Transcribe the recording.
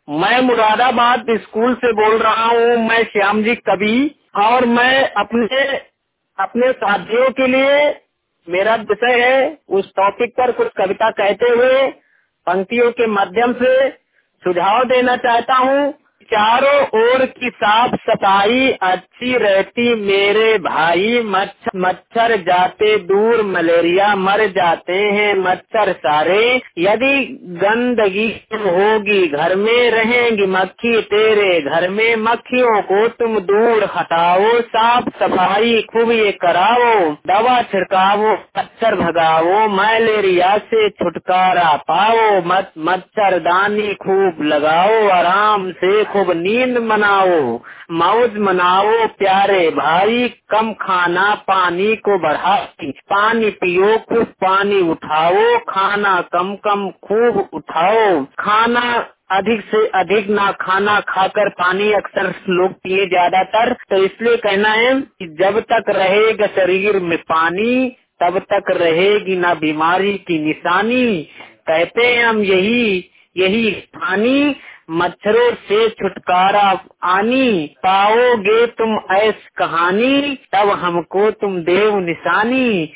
मैं मुरादाबाद स्कूल से बोल रहा हूँ। मैं श्याम जी कवि, और मैं अपने अपने साथियों के लिए, मेरा विषय है, उस टॉपिक पर कुछ कविता कहते हुए पंक्तियों के माध्यम से सुझाव देना चाहता हूँ। चारों ओर की साफ सफाई अच्छी रहती मेरे भाई, मच्छर जाते दूर, मलेरिया मर जाते हैं मच्छर सारे। यदि गंदगी होगी घर में रहेंगी मक्खी तेरे घर में, मक्खियों को तुम दूर हटाओ, साफ सफाई खूब ये कराओ, दवा छिड़काओ मच्छर भगाओ, मलेरिया से छुटकारा पाओ, मच्छरदानी खूब लगाओ, आराम से खूब नींद मनाओ, मौज मनाओ प्यारे भाई, कम खाना पानी को बढ़ाओ, पानी पियो खूब पानी उठाओ, खाना कम कम खूब उठाओ, खाना अधिक से अधिक ना खाना खाकर पानी अक्सर लोग पिए ज्यादातर, तो इसलिए कहना है कि जब तक रहेगा शरीर में पानी तब तक रहेगी ना बीमारी की निशानी। कहते हैं हम यही यही कहानी, मच्छरों से छुटकारा आनी, पाओगे तुम ऐस कहानी, तब हमको तुम देव निशानी।